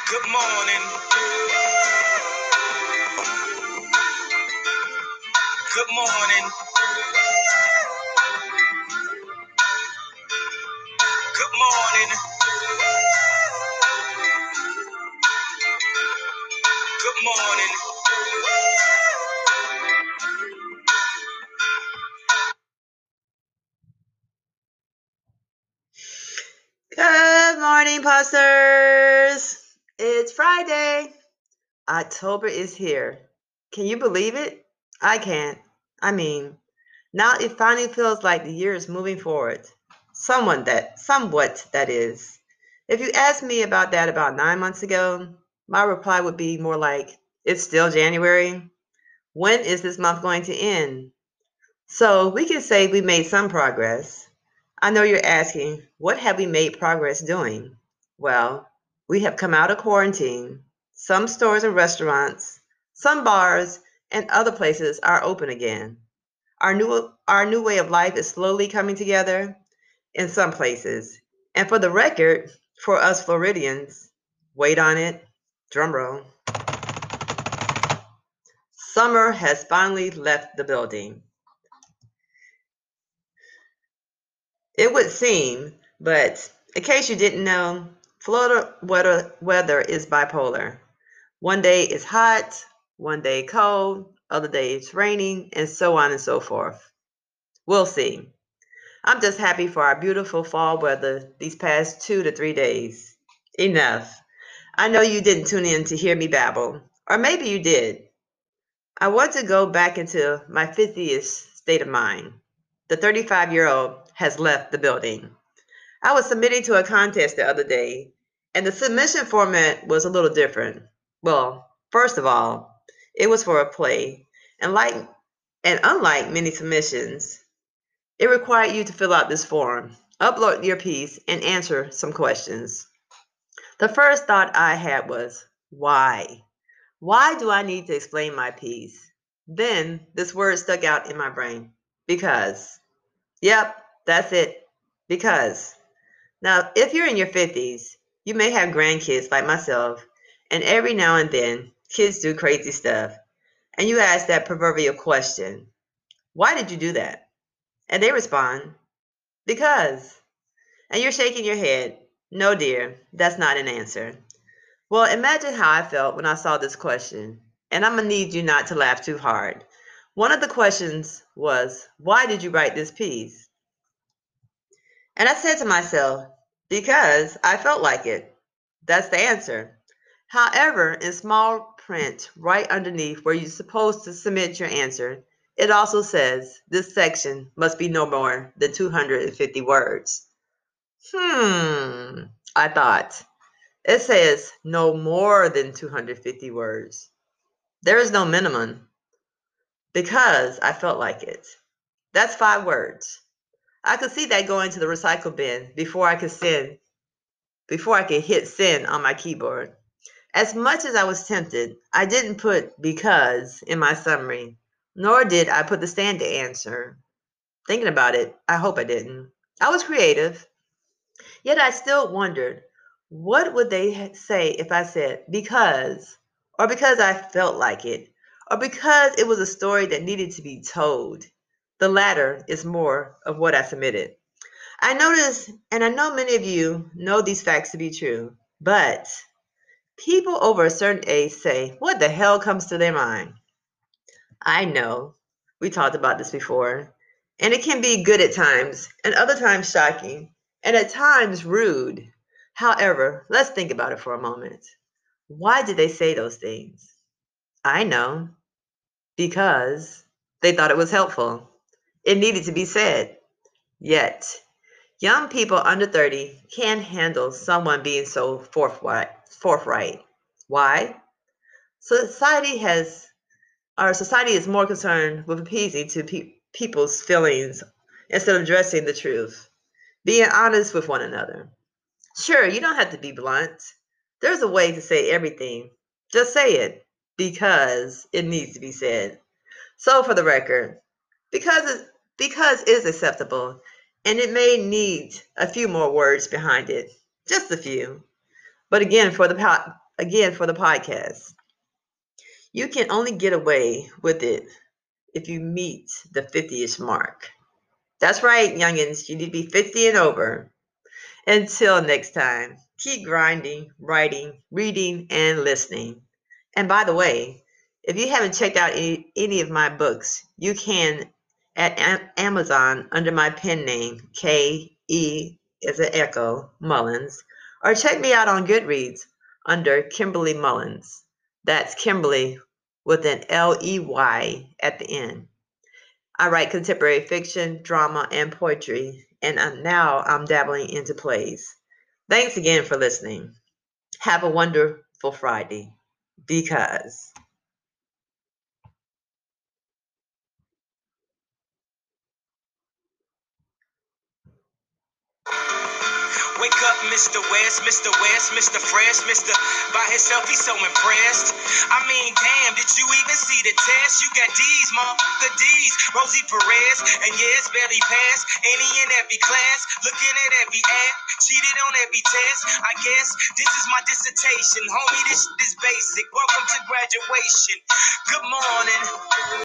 Good morning. Good morning. Good morning. Good morning. Good morning, posters. It's Friday. October is here. Can you believe it? I can't. Now it finally feels like the year is moving forward. Somewhat, that is. If you asked me about that about 9 months ago, my reply would be more like, it's still January. When is this month going to end? So we can say we made some progress. I know you're asking, what have we made progress doing? Well, we have come out of quarantine. Some stores and restaurants, some bars, and other places are open again. Our new way of life is slowly coming together in some places. And for the record, for us Floridians, wait on it, drum roll. Summer has finally left the building. It would seem, but in case you didn't know, Florida weather is bipolar. One day it's hot, one day cold, other day it's raining, and so on and so forth. We'll see. I'm just happy for our beautiful fall weather these past 2 to 3 days. Enough. I know you didn't tune in to hear me babble, or maybe you did. I want to go back into my 50th state of mind. The 35-year-old has left the building. I was submitting to a contest the other day, and the submission format was a little different. Well, first of all, it was for a play, and unlike many submissions, it required you to fill out this form, upload your piece, and answer some questions. The first thought I had was, why? Why do I need to explain my piece? Then this word stuck out in my brain. Because. Yep, that's it. Because. Now, if you're in your 50s, you may have grandkids like myself, and every now and then, kids do crazy stuff. And you ask that proverbial question, why did you do that? And they respond, because. And you're shaking your head, no, dear, that's not an answer. Well, imagine how I felt when I saw this question. And I'm going to need you not to laugh too hard. One of the questions was, why did you write this piece? And I said to myself, because I felt like it. That's the answer. However, in small print right underneath where you're supposed to submit your answer, it also says this section must be no more than 250 words. I thought. It says no more than 250 words. There is no minimum because I felt like it. That's 5 words. I could see that going to the recycle bin before I could hit send on my keyboard. As much as I was tempted, I didn't put because in my summary, nor did I put the standard answer. Thinking about it, I hope I didn't. I was creative, yet I still wondered, what would they say if I said because, or because I felt like it, or because it was a story that needed to be told? The latter is more of what I submitted. I noticed, and I know many of you know these facts to be true, but people over a certain age say, what the hell comes to their mind? I know. We talked about this before. And it can be good at times, and other times shocking, and at times rude. However, let's think about it for a moment. Why did they say those things? I know. Because they thought it was helpful. It needed to be said. Yet, young people under 30 can't handle someone being so forthright. Why? Our society is more concerned with appeasing to people's feelings instead of addressing the truth, being honest with one another. Sure, you don't have to be blunt. There's a way to say everything. Just say it because it needs to be said. So for the record, because is acceptable, and it may need a few more words behind it, just a few. But again, again for the podcast. You can only get away with it if you meet the 50-ish mark. That's right, youngins. You need to be 50 and over. Until next time, keep grinding, writing, reading, and listening. And by the way, if you haven't checked out any of my books, you can at Amazon under my pen name, K.E. as an echo, Mullins, or check me out on Goodreads under Kimberly Mullins. That's Kimberly with an L-E-Y at the end. I write contemporary fiction, drama, and poetry, and now I'm dabbling into plays. Thanks again for listening. Have a wonderful Friday, because Wake up, Mr. West, Mr. West, Mr. Fresh, Mr. By himself, he's so impressed. I mean, damn, did you even see the test? You got D's, mom, the D's. Rosie Perez, and yes, barely passed. Any in every class, looking at every ad, cheated on every test. I guess this is my dissertation. Homie, this is basic. Welcome to graduation. Good morning.